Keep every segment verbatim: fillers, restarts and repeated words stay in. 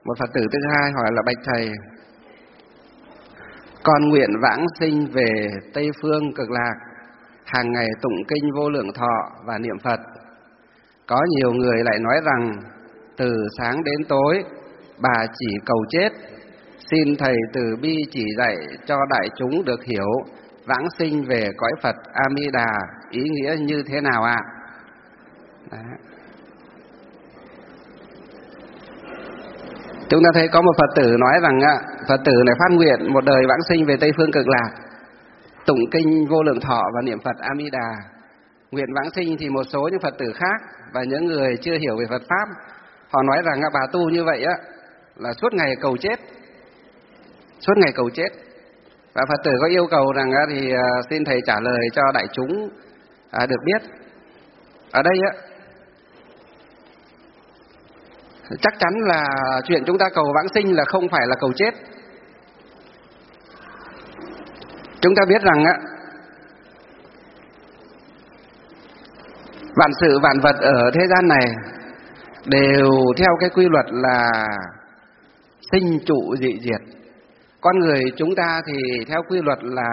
Một Phật tử thứ hai hỏi là: bạch thầy, con nguyện vãng sinh về Tây Phương Cực Lạc, hàng ngày tụng kinh Vô Lượng Thọ và niệm Phật. Có nhiều người lại nói rằng từ sáng đến tối bà chỉ cầu chết. Xin thầy từ bi chỉ dạy cho đại chúng được hiểu vãng sinh về cõi Phật A Di Đà ý nghĩa như thế nào ạ? Đấy. Chúng ta thấy có một Phật tử nói rằng Phật tử này phát nguyện một đời vãng sinh về Tây Phương Cực Lạc, tụng kinh Vô Lượng Thọ và niệm Phật A Di Đà. Nguyện vãng sinh thì một số những Phật tử khác và những người chưa hiểu về Phật pháp, họ nói rằng bà tu như vậy á là suốt ngày cầu chết, suốt ngày cầu chết. Và Phật tử có yêu cầu rằng thì xin thầy trả lời cho đại chúng được biết. Ở đây á, chắc chắn là chuyện chúng ta cầu vãng sinh là không phải là cầu chết. Chúng ta biết rằng á, vạn sự vạn vật ở thế gian này đều theo cái quy luật là sinh trụ dị diệt. Con người chúng ta thì theo quy luật là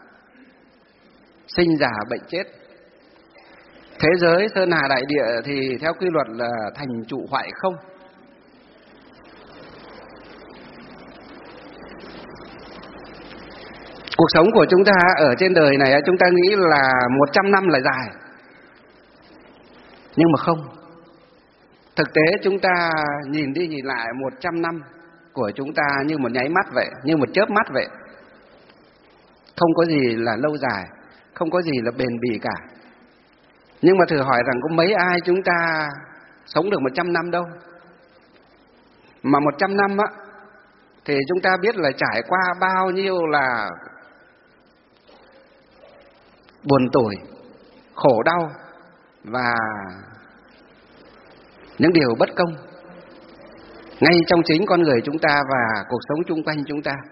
sinh già bệnh chết. Thế giới sơn hà đại địa thì theo quy luật là thành trụ hoại không. Cuộc sống của chúng ta ở trên đời này, chúng ta nghĩ là một trăm năm là dài, nhưng mà không. Thực tế chúng ta nhìn đi nhìn lại một trăm năm của chúng ta như một nháy mắt vậy, như một chớp mắt vậy. Không có gì là lâu dài, không có gì là bền bỉ cả. Nhưng mà thử hỏi rằng có mấy ai chúng ta sống được một trăm năm đâu. Mà một trăm năm á, thì chúng ta biết là trải qua bao nhiêu là buồn tủi, khổ đau và những điều bất công ngay trong chính con người chúng ta và cuộc sống chung quanh chúng ta.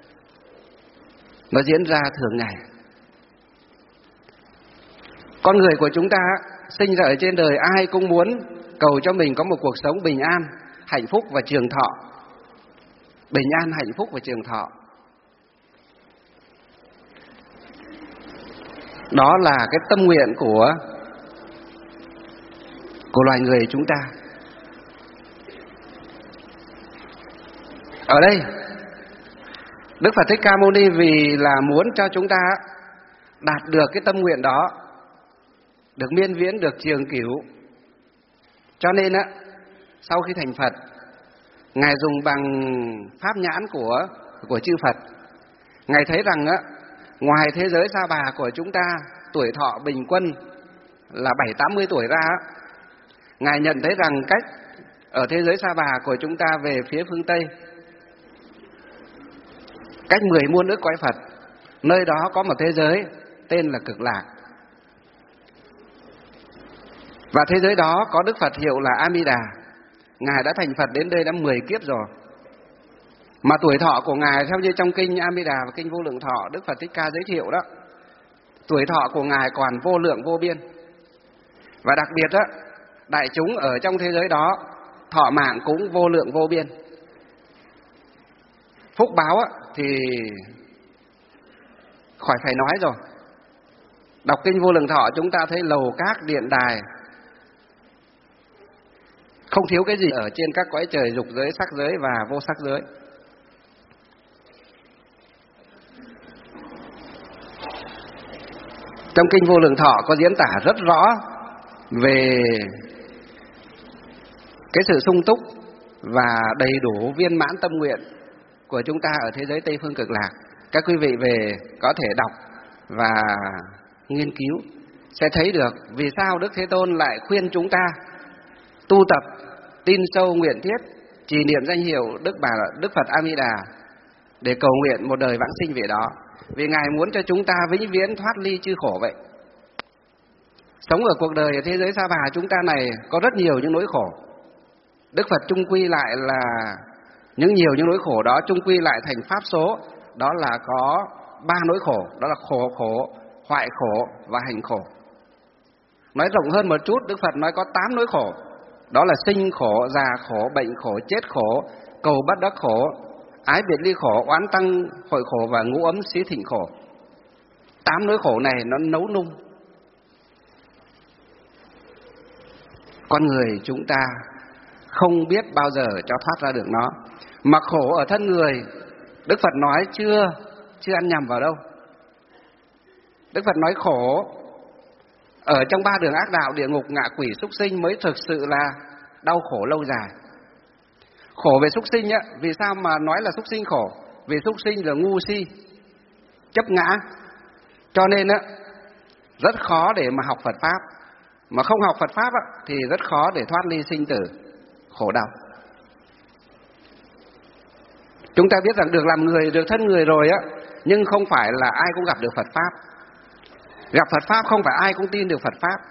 Nó diễn ra thường ngày. Con người của chúng ta sinh ra ở trên đời, ai cũng muốn cầu cho mình có một cuộc sống bình an, hạnh phúc và trường thọ. Bình an, hạnh phúc và trường thọ. Đó là cái tâm nguyện của của loài người chúng ta. Ở đây Đức Phật Thích Ca Mâu Ni vì là muốn cho chúng ta đạt được cái tâm nguyện đó, được miên viễn, được trường cửu, cho nên á, sau khi thành Phật, Ngài dùng bằng pháp nhãn của của chư Phật, Ngài thấy rằng á, ngoài thế giới Sa Bà của chúng ta tuổi thọ bình quân là bảy tám mươi tuổi ra, Ngài nhận thấy rằng cách ở thế giới Sa Bà của chúng ta về phía phương Tây, cách mười muôn ức cõi Phật, nơi đó có một thế giới tên là Cực Lạc. Và thế giới đó có Đức Phật hiệu là A Di Đà. Ngài đã thành Phật đến đây đã mười kiếp rồi. Mà tuổi thọ của Ngài theo như trong kinh A Di Đà và kinh Vô Lượng Thọ, Đức Phật Thích Ca giới thiệu đó, tuổi thọ của Ngài còn vô lượng vô biên. Và đặc biệt đó, đại chúng ở trong thế giới đó thọ mạng cũng vô lượng vô biên. Phúc báo thì khỏi phải nói rồi. Đọc kinh Vô Lượng Thọ chúng ta thấy lầu các điện đài, không thiếu cái gì ở trên các cõi trời dục giới, sắc giới và vô sắc giới. Trong kinh Vô Lượng Thọ có diễn tả rất rõ về cái sự sung túc và đầy đủ viên mãn tâm nguyện của chúng ta ở thế giới Tây Phương Cực Lạc. Các quý vị về có thể đọc và nghiên cứu sẽ thấy được vì sao Đức Thế Tôn lại khuyên chúng ta tu tập, tin sâu nguyện thiết, trì niệm danh hiệu Đức Bà Đức Phật A Di Đà để cầu nguyện một đời vãng sinh về đó. Vì Ngài muốn cho chúng ta vĩnh viễn thoát ly chư khổ vậy. Sống ở cuộc đời ở thế giới Sa Bà chúng ta này có rất nhiều những nỗi khổ. Đức Phật chung quy lại là những nhiều những nỗi khổ đó chung quy lại thành pháp số, đó là có ba nỗi khổ, đó là khổ khổ, hoại khổ và hành khổ. Nói rộng hơn một chút, Đức Phật nói có tám nỗi khổ, đó là sinh khổ, già khổ, bệnh khổ, chết khổ, cầu bất đắc khổ, ái biệt ly khổ, oán tăng hội khổ và ngũ ấm xí thịnh khổ. Tám nỗi khổ này nó nấu nung con người chúng ta không biết bao giờ cho thoát ra được nó. Mà khổ ở thân người, Đức Phật nói chưa chưa ăn nhầm vào đâu. Đức Phật nói khổ ở trong ba đường ác đạo, địa ngục, ngạ quỷ, súc sinh mới thực sự là đau khổ lâu dài. Khổ về súc sinh á, vì sao mà nói là súc sinh khổ? Vì súc sinh là ngu si, chấp ngã, cho nên á rất khó để mà học Phật pháp. Mà không học Phật pháp á, thì rất khó để thoát ly sinh tử khổ đau. Chúng ta biết rằng được làm người, được thân người rồi á, nhưng không phải là ai cũng gặp được Phật pháp. Gặp Phật pháp không phải ai cũng tin được Phật pháp.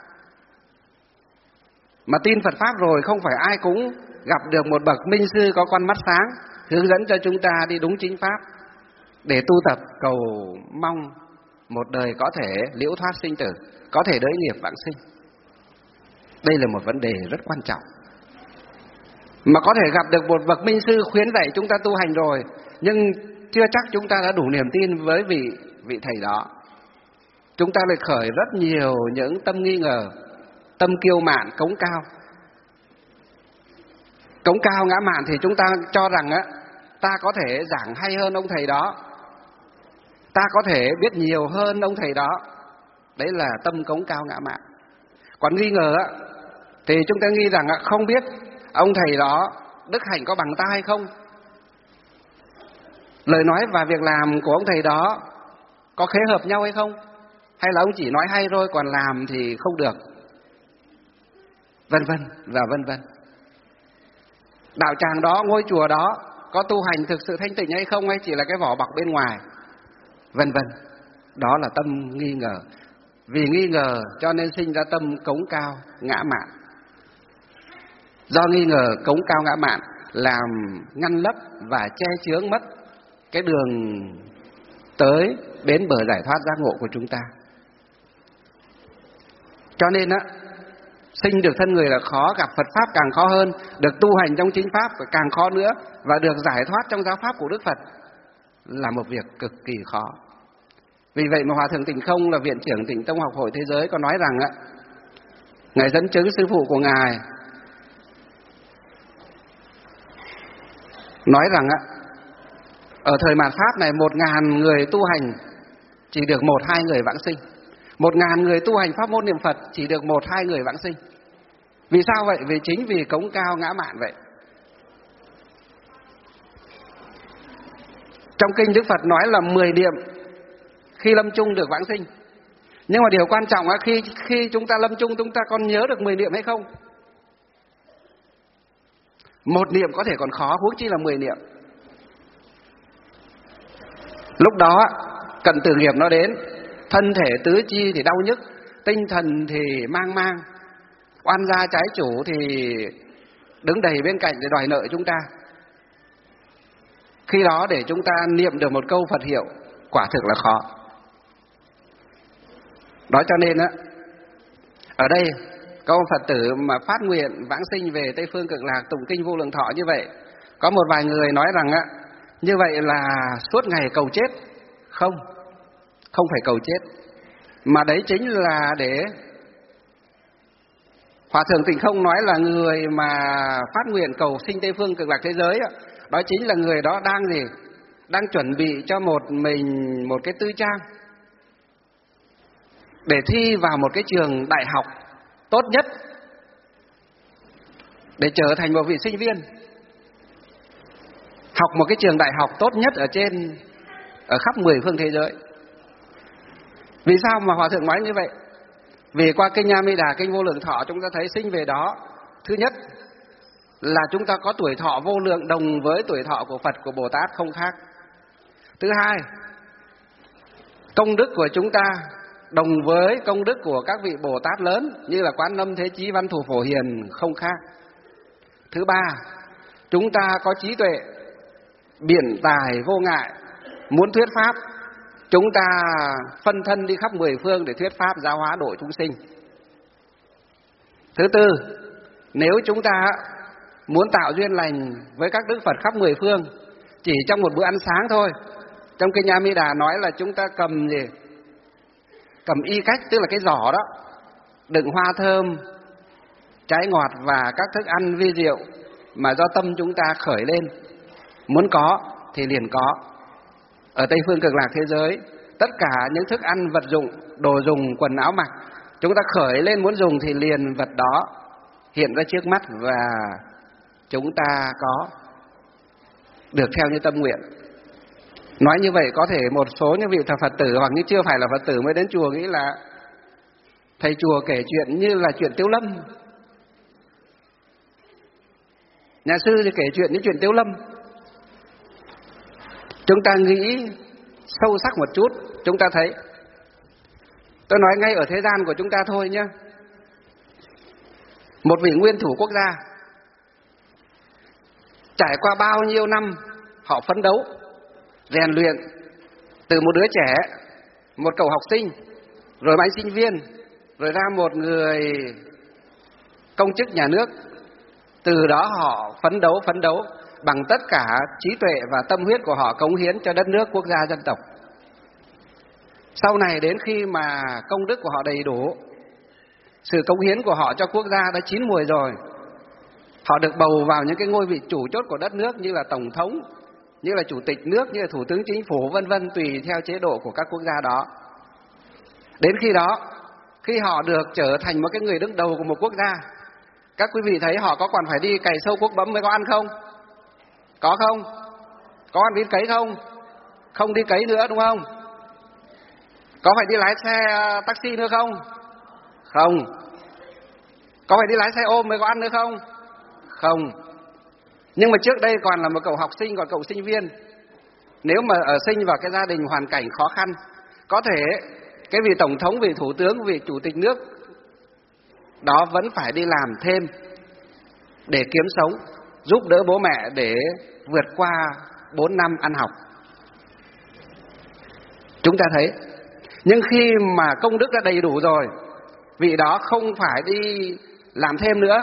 Mà tin Phật pháp rồi không phải ai cũng gặp được một bậc minh sư có con mắt sáng, hướng dẫn cho chúng ta đi đúng chính pháp, để tu tập cầu mong một đời có thể liễu thoát sinh tử, có thể đỡ nghiệp vãng sinh. Đây là một vấn đề rất quan trọng. Mà có thể gặp được một bậc minh sư khuyến dạy chúng ta tu hành rồi, nhưng chưa chắc chúng ta đã đủ niềm tin với vị vị thầy đó. Chúng ta lại khởi rất nhiều những tâm nghi ngờ, tâm kiêu mạn, cống cao. Cống cao ngã mạn thì chúng ta cho rằng á, ta có thể giảng hay hơn ông thầy đó, ta có thể biết nhiều hơn ông thầy đó. Đấy là tâm cống cao ngã mạn. Còn nghi ngờ á, thì chúng ta nghi rằng á, không biết ông thầy đó đức hạnh có bằng ta hay không, lời nói và việc làm của ông thầy đó có khế hợp nhau hay không, hay là ông chỉ nói hay thôi còn làm thì không được, vân vân và vân vân. Đạo tràng đó, ngôi chùa đó có tu hành thực sự thanh tịnh hay không, hay chỉ là cái vỏ bọc bên ngoài, vân vân. Đó là tâm nghi ngờ. Vì nghi ngờ cho nên sinh ra tâm cống cao ngã mạn. Do nghi ngờ cống cao ngã mạn làm ngăn lấp và che chướng mất cái đường tới đến bờ giải thoát giác ngộ của chúng ta. Cho nên á, sinh được thân người là khó, gặp Phật pháp càng khó hơn, được tu hành trong chính pháp càng khó nữa, và được giải thoát trong giáo pháp của Đức Phật là một việc cực kỳ khó. Vì vậy mà Hòa Thượng Tịnh Không là viện trưởng Tịnh Tông Học Hội Thế Giới có nói rằng á, Ngài dẫn chứng sư phụ của Ngài nói rằng á, ở thời mạt Pháp này một ngàn người tu hành chỉ được một hai người vãng sinh. Một ngàn người tu hành pháp môn niệm Phật chỉ được một hai người vãng sinh. Vì sao vậy? Vì chính vì cống cao ngã mạn vậy. Trong kinh Đức Phật nói là mười niệm khi lâm chung được vãng sinh. Nhưng mà điều quan trọng là khi khi chúng ta lâm chung chúng ta còn nhớ được mười niệm hay không? Một niệm có thể còn khó, huống chi là mười niệm. Lúc đó cận tử nghiệp nó đến, thân thể tứ chi thì đau nhức, tinh thần thì mang mang, oan gia trái chủ thì đứng đầy bên cạnh để đòi nợ chúng ta. Khi đó để chúng ta niệm được một câu Phật hiệu quả thực là khó. Đó cho nên á, ở đây có một Phật tử mà phát nguyện vãng sinh về Tây Phương Cực Lạc tụng kinh Vô Lượng Thọ như vậy, có một vài người nói rằng á, như vậy là suốt ngày cầu chết. Không, không phải cầu chết, mà đấy chính là để Hòa Thượng Tịnh Không nói là người mà phát nguyện cầu sinh Tây Phương Cực Lạc thế giới đó, đó chính là người đó đang gì? Đang chuẩn bị cho một mình một cái tư trang để thi vào một cái trường đại học tốt nhất, để trở thành một vị sinh viên học một cái trường đại học tốt nhất ở trên ở khắp mười phương thế giới. Vì sao mà Hòa Thượng nói như vậy? Vì qua kinh A Di Đà, kinh Vô Lượng Thọ chúng ta thấy sinh về đó, thứ nhất là chúng ta có tuổi thọ vô lượng đồng với tuổi thọ của Phật, của Bồ Tát không khác. Thứ hai, công đức của chúng ta đồng với công đức của các vị Bồ Tát lớn như là Quán Âm, Thế Chí, Văn Thù, Phổ Hiền không khác. Thứ ba, chúng ta có trí tuệ biện tài vô ngại, muốn thuyết pháp, chúng ta phân thân đi khắp mười phương để thuyết pháp giáo hóa độ chúng sinh. Thứ tư, nếu chúng ta muốn tạo duyên lành với các đức Phật khắp mười phương, chỉ trong một bữa ăn sáng thôi. Trong kinh A Di Đà nói là chúng ta cầm gì? Cầm y cách, tức là cái giỏ đó, đựng hoa thơm, trái ngọt và các thức ăn vi diệu mà do tâm chúng ta khởi lên, muốn có thì liền có. Ở Tây phương Cực Lạc thế giới, tất cả những thức ăn, vật dụng, đồ dùng, quần áo mặc, chúng ta khởi lên muốn dùng thì liền vật đó hiện ra trước mắt và chúng ta có được theo như tâm nguyện. Nói như vậy có thể một số những vị Phật tử hoặc như chưa phải là Phật tử mới đến chùa nghĩ là thầy chùa kể chuyện như là chuyện Tiếu Lâm. Nhà sư thì kể chuyện như chuyện Tiếu Lâm. Chúng ta nghĩ sâu sắc một chút, chúng ta thấy. Tôi nói ngay ở thế gian của chúng ta thôi nhé. Một vị nguyên thủ quốc gia trải qua bao nhiêu năm họ phấn đấu, rèn luyện từ một đứa trẻ, một cậu học sinh, rồi anh sinh viên, rồi ra một người công chức nhà nước. Từ đó họ phấn đấu, phấn đấu bằng tất cả trí tuệ và tâm huyết của họ, cống hiến cho đất nước, quốc gia, dân tộc. Sau này đến khi mà công đức của họ đầy đủ, sự cống hiến của họ cho quốc gia đã chín mùi rồi, họ được bầu vào những cái ngôi vị chủ chốt của đất nước, như là tổng thống, như là chủ tịch nước, như là thủ tướng chính phủ, vân vân, tùy theo chế độ của các quốc gia đó. Đến khi đó, khi họ được trở thành một cái người đứng đầu của một quốc gia, các quý vị thấy họ có còn phải đi cày sâu cuốc bấm mới có ăn không? Có không? Có ăn đi cấy không? Không đi cấy nữa, đúng không? Có phải đi lái xe taxi nữa không? Không. Có phải đi lái xe ôm mới có ăn nữa không? Không. Nhưng mà trước đây còn là một cậu học sinh, còn cậu sinh viên, nếu mà ở sinh vào cái gia đình hoàn cảnh khó khăn, có thể cái vị tổng thống, vị thủ tướng, vị chủ tịch nước đó vẫn phải đi làm thêm để kiếm sống, giúp đỡ bố mẹ để vượt qua bốn năm ăn học. Chúng ta thấy. Nhưng khi mà công đức đã đầy đủ rồi, vị đó không phải đi làm thêm nữa,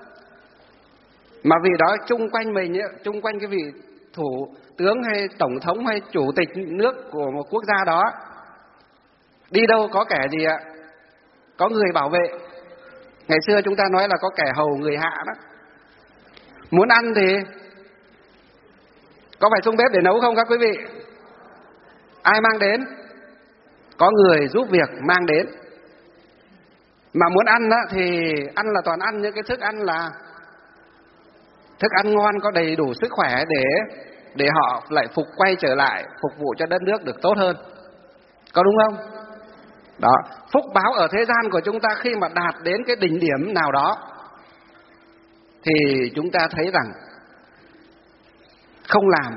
mà vị đó chung quanh mình, chung quanh cái vị thủ tướng hay tổng thống hay chủ tịch nước của một quốc gia đó, đi đâu có kẻ gì ạ? Có người bảo vệ. Ngày xưa chúng ta nói là có kẻ hầu người hạ đó. Muốn ăn thì có phải xuống bếp để nấu không các quý vị? Ai mang đến? Có người giúp việc mang đến. Mà muốn ăn đó, thì ăn là toàn ăn những cái thức ăn là thức ăn ngon, có đầy đủ sức khỏe để để họ lại phục quay trở lại phục vụ cho đất nước được tốt hơn. Có đúng không? Đó, phúc báo ở thế gian của chúng ta khi mà đạt đến cái đỉnh điểm nào đó thì chúng ta thấy rằng không làm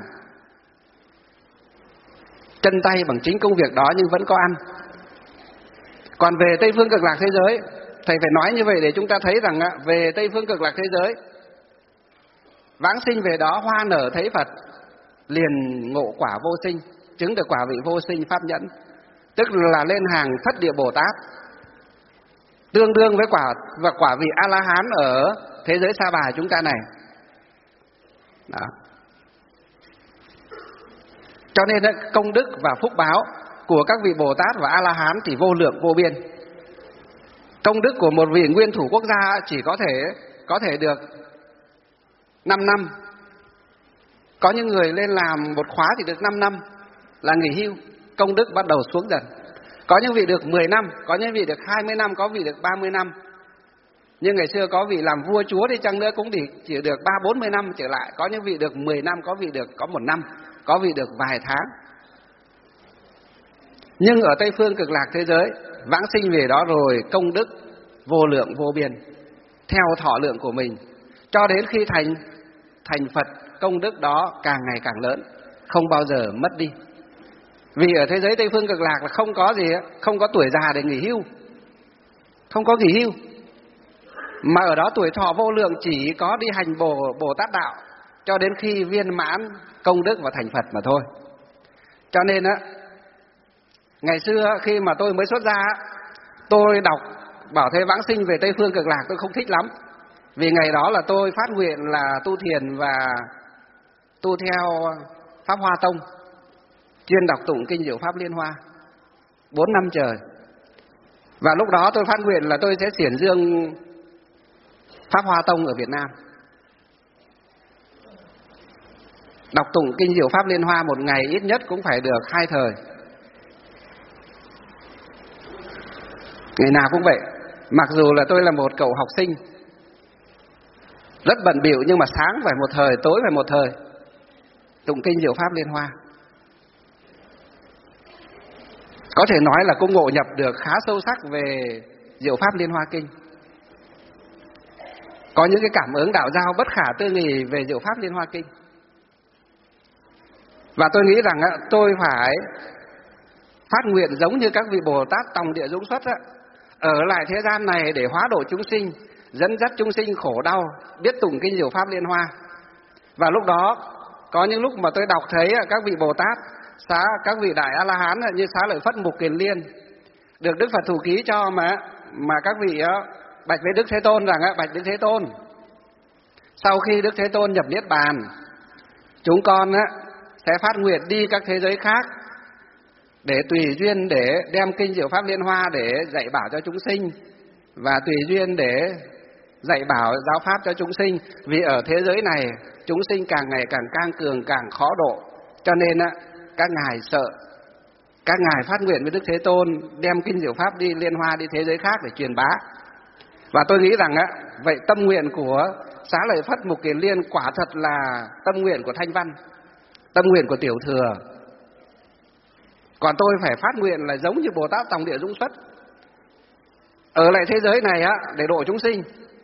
chân tay bằng chính công việc đó nhưng vẫn có ăn. Còn về Tây phương Cực Lạc thế giới, thầy phải nói như vậy để chúng ta thấy rằng về Tây phương Cực Lạc thế giới, vãng sinh về đó hoa nở thấy Phật, liền ngộ quả vô sinh, chứng được quả vị vô sinh pháp nhẫn, tức là lên hàng thất địa Bồ Tát, tương đương với quả và quả vị A La Hán ở thế giới Sa Bà chúng ta này. Đó. Cho nên công đức và phúc báo của các vị Bồ Tát và A La Hán thì vô lượng vô biên. Công đức của một vị nguyên thủ quốc gia chỉ có thể có thể được năm năm. Có những người lên làm một khóa thì được năm năm là nghỉ hưu, công đức bắt đầu xuống dần. Có những vị được mười năm, có những vị được hai mươi năm, có vị được ba mươi năm. Nhưng ngày xưa có vị làm vua chúa đi chăng nữa cũng chỉ được ba bốn mươi năm trở lại. Có những vị được mười năm, có vị được có một năm, có vị được vài tháng. Nhưng ở Tây phương Cực Lạc thế giới, vãng sinh về đó rồi công đức vô lượng vô biên, theo thọ lượng của mình, cho đến khi thành thành Phật, công đức đó càng ngày càng lớn, không bao giờ mất đi. Vì ở thế giới Tây phương Cực Lạc là không có gì, không có tuổi già để nghỉ hưu, không có nghỉ hưu, mà ở đó tuổi thọ vô lượng, chỉ có đi hành Bồ Bồ Tát đạo cho đến khi viên mãn công đức và thành Phật mà thôi. Cho nên á, ngày xưa khi mà tôi mới xuất gia, tôi đọc bảo thế vãng sinh về Tây phương Cực Lạc tôi không thích lắm. Vì ngày đó là tôi phát nguyện là tu thiền và tu theo Pháp Hoa Tông, chuyên đọc tụng kinh Diệu Pháp Liên Hoa bốn năm trời. Và lúc đó tôi phát nguyện là tôi sẽ xiển dương Pháp Hoa Tông ở Việt Nam, đọc tụng kinh Diệu Pháp Liên Hoa một ngày ít nhất cũng phải được hai thời, ngày nào cũng vậy. Mặc dù là tôi là một cậu học sinh rất bận bịu, nhưng mà sáng phải một thời, tối phải một thời tụng kinh Diệu Pháp Liên Hoa. Có thể nói là cũng ngộ nhập được khá sâu sắc về Diệu Pháp Liên Hoa Kinh, có những cái cảm ứng đạo giao bất khả tư nghị về Diệu Pháp Liên Hoa Kinh. Và tôi nghĩ rằng tôi phải phát nguyện giống như các vị Bồ Tát Tòng Địa Dũng Xuất, ở lại thế gian này để hóa độ chúng sinh, dẫn dắt chúng sinh khổ đau, biết tụng kinh Diệu Pháp Liên Hoa. Và lúc đó có những lúc mà tôi đọc thấy các vị Bồ Tát, xá các vị đại A La Hán như Xá Lợi Phất, Mục Kiền Liên, được Đức Phật thủ ký cho mà mà các vị bạch với Đức Thế Tôn rằng bạch Đức Thế Tôn, sau khi Đức Thế Tôn nhập niết bàn, chúng con sẽ phát nguyện đi các thế giới khác để tùy duyên để đem kinh Diệu Pháp Liên Hoa để dạy bảo cho chúng sinh, và tùy duyên để dạy bảo giáo pháp cho chúng sinh. Vì ở thế giới này chúng sinh càng ngày càng cang cường, càng khó độ, cho nên các ngài sợ, các ngài phát nguyện với Đức Thế Tôn đem kinh Diệu Pháp đi Liên Hoa đi thế giới khác để truyền bá. Và tôi nghĩ rằng vậy tâm nguyện của Xá Lợi Phất, Mục Kiền Liên quả thật là tâm nguyện của Thanh Văn, tâm nguyện của Tiểu Thừa. Còn tôi phải phát nguyện là giống như Bồ Tát Tòng Địa Dũng Xuất, ở lại thế giới này á để độ chúng sinh.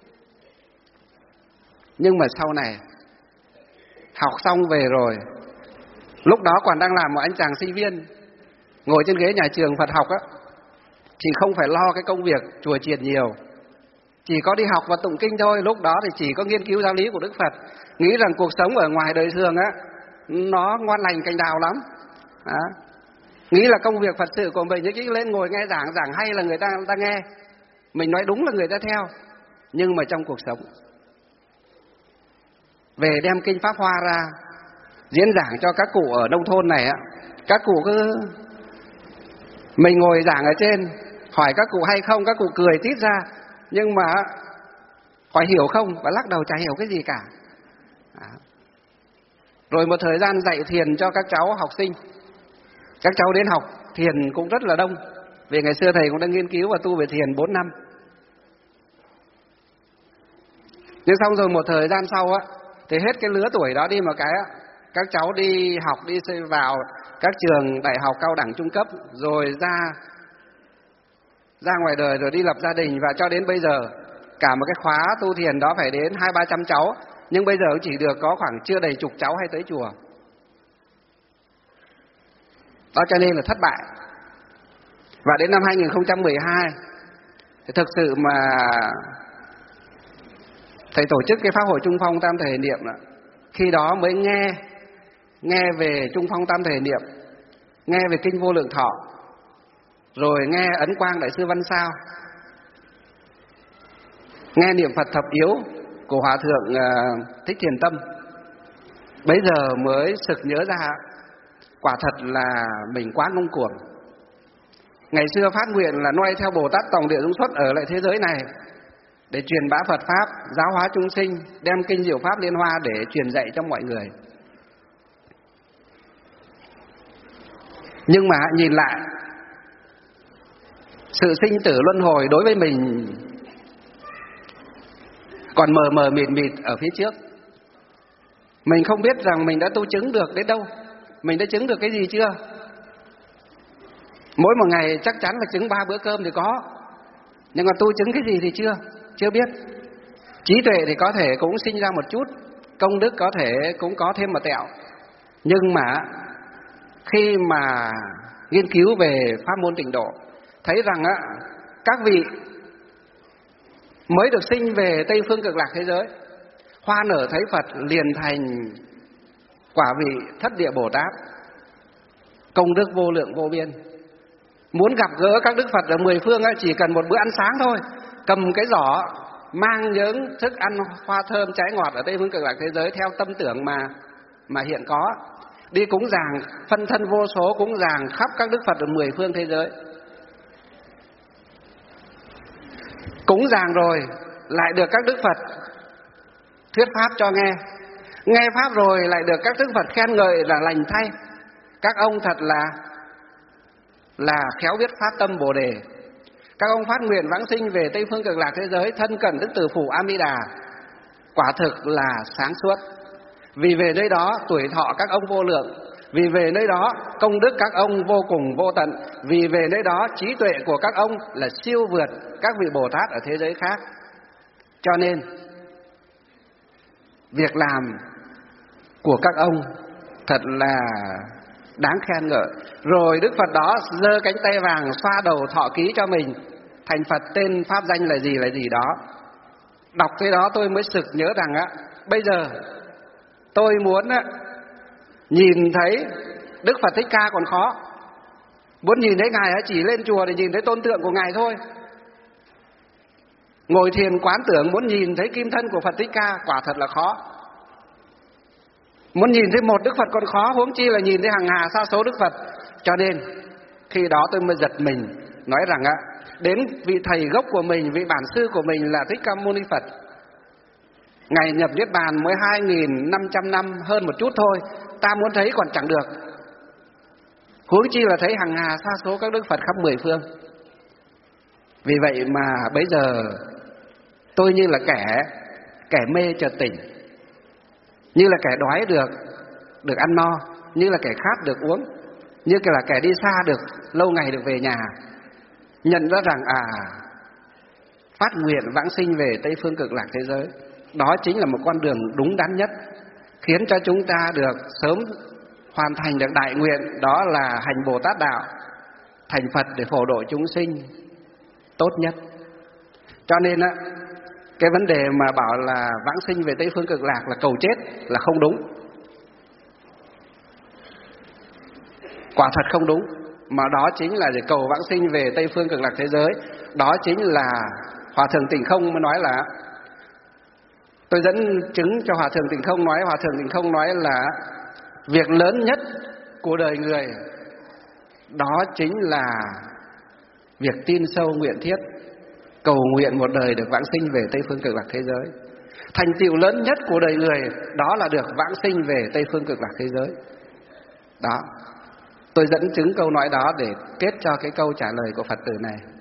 Nhưng mà sau này học xong về rồi, lúc đó còn đang làm một anh chàng sinh viên, ngồi trên ghế nhà trường Phật học á, thì không phải lo cái công việc chùa chiền nhiều, chỉ có đi học và tụng kinh thôi. Lúc đó thì chỉ có nghiên cứu giáo lý của Đức Phật, nghĩ rằng cuộc sống ở ngoài đời thường á nó ngon lành cành đào lắm đó. Nghĩ là công việc Phật sự của mình như chỉ lên ngồi nghe giảng, giảng hay là người ta, người ta nghe, mình nói đúng là người ta theo. Nhưng mà trong cuộc sống, về đem kinh Pháp Hoa ra diễn giảng cho các cụ ở nông thôn này á, các cụ cứ, mình ngồi giảng ở trên, hỏi các cụ hay không, các cụ cười tít ra, nhưng mà hỏi hiểu không, và lắc đầu chả hiểu cái gì cả. Đó. Rồi một thời gian dạy thiền cho các cháu học sinh, các cháu đến học thiền cũng rất là đông, vì ngày xưa thầy cũng đang nghiên cứu và tu về thiền bốn năm. Nhưng xong rồi một thời gian sau á, thì hết cái lứa tuổi đó đi một cái á, các cháu đi học, đi vào các trường đại học, cao đẳng, trung cấp, rồi ra ra ngoài đời, rồi đi lập gia đình. Và cho đến bây giờ cả một cái khóa tu thiền đó phải đến hai ba trăm cháu, nhưng bây giờ chỉ được có khoảng chưa đầy chục cháu hay tới chùa. Đó cho nên là thất bại. Và đến năm hai không một hai thì thực sự mà thầy tổ chức cái Pháp hội Trung Phong Tam Thể Niệm, khi đó mới nghe nghe về Trung Phong Tam Thể Niệm, nghe về kinh Vô Lượng Thọ, rồi nghe Ấn Quang Đại sư Văn Sao, nghe niệm Phật thập yếu của Hòa thượng Thích Thiền Tâm. Bấy giờ mới sực nhớ ra, quả thật là mình quá ngông cuồng. Ngày xưa phát nguyện là noi theo Bồ Tát Tòng Địa Dũng Xuất ở lại thế giới này để truyền bá Phật Pháp, giáo hóa chúng sinh, đem kinh Diệu Pháp Liên Hoa để truyền dạy cho mọi người. Nhưng mà nhìn lại, sự sinh tử luân hồi đối với mình còn mờ mờ mịt mịt ở phía trước. Mình không biết rằng mình đã tu chứng được đến đâu, mình đã chứng được cái gì chưa. Mỗi một ngày chắc chắn là chứng ba bữa cơm thì có, nhưng mà tu chứng cái gì thì chưa, chưa biết. Trí tuệ thì có thể cũng sinh ra một chút, công đức có thể cũng có thêm một tẹo. Nhưng mà khi mà nghiên cứu về pháp môn tịnh độ, thấy rằng á, các vị mới được sinh về Tây Phương Cực Lạc thế giới, hoa nở thấy Phật liền thành quả vị thất địa Bồ Tát, công đức vô lượng vô biên. Muốn gặp gỡ các Đức Phật ở mười phương á, chỉ cần một bữa ăn sáng thôi, cầm cái giỏ mang những thức ăn hoa thơm trái ngọt ở Tây phương Cực Lạc thế giới theo tâm tưởng mà mà hiện có, đi cúng dường phân thân vô số, cúng dường khắp các đức Phật ở mười phương thế giới. Cúng dường rồi lại được các đức Phật thuyết pháp cho nghe, nghe pháp rồi lại được các đức Phật khen ngợi là lành thay. Các ông thật là là khéo biết phát tâm Bồ đề. Các ông phát nguyện vãng sinh về Tây phương Cực Lạc thế giới, thân cận Đức Từ Phụ A Di Đà, quả thực là sáng suốt. Vì về nơi đó tuổi thọ các ông vô lượng, vì về nơi đó công đức các ông vô cùng vô tận, vì về nơi đó trí tuệ của các ông là siêu vượt các vị Bồ Tát ở thế giới khác. Cho nên việc làm của các ông thật là đáng khen ngợi. Rồi Đức Phật đó giơ cánh tay vàng xoa đầu thọ ký cho mình, thành Phật tên pháp danh là gì là gì đó. Đọc cái đó tôi mới sực nhớ rằng á, bây giờ tôi muốn á, nhìn thấy Đức Phật Thích Ca còn khó. Muốn nhìn thấy Ngài chỉ lên chùa để nhìn thấy tôn tượng của Ngài thôi. Ngồi thiền quán tưởng muốn nhìn thấy kim thân của Phật Thích Ca quả thật là khó. Muốn nhìn thấy một Đức Phật còn khó, huống chi là nhìn thấy hàng hà sa số Đức Phật. Cho nên khi đó tôi mới giật mình, nói rằng á, đến vị thầy gốc của mình, vị bản sư của mình là Thích Ca Mâu Ni Phật, Ngài nhập Niết Bàn mới hai nghìn năm trăm năm hơn một chút thôi, ta muốn thấy còn chẳng được, huống chi là thấy hàng hà sa số các Đức Phật khắp mười phương. Vì vậy mà bây giờ tôi như là kẻ kẻ mê chợt tỉnh, như là kẻ đói được được ăn no, như là kẻ khát được uống, như là kẻ đi xa được lâu ngày được về nhà, nhận ra rằng à, phát nguyện vãng sinh về Tây phương Cực Lạc thế giới, đó chính là một con đường đúng đắn nhất, khiến cho chúng ta được sớm hoàn thành được đại nguyện, đó là hành Bồ Tát đạo, thành Phật để phổ độ chúng sinh tốt nhất. Cho nên á, cái vấn đề mà bảo là vãng sinh về Tây phương Cực Lạc là cầu chết là không đúng, quả thật không đúng. Mà đó chính là để cầu vãng sinh về Tây phương Cực Lạc thế giới. Đó chính là Hòa Thượng Tịnh Không mới nói là, tôi dẫn chứng cho Hòa Thượng Tịnh Không nói, Hòa Thượng Tịnh Không nói là việc lớn nhất của đời người đó chính là việc tin sâu nguyện thiết, cầu nguyện một đời được vãng sinh về Tây phương Cực Lạc thế giới. Thành tựu lớn nhất của đời người đó là được vãng sinh về Tây phương Cực Lạc thế giới. Đó, tôi dẫn chứng câu nói đó để kết cho cái câu trả lời của Phật tử này.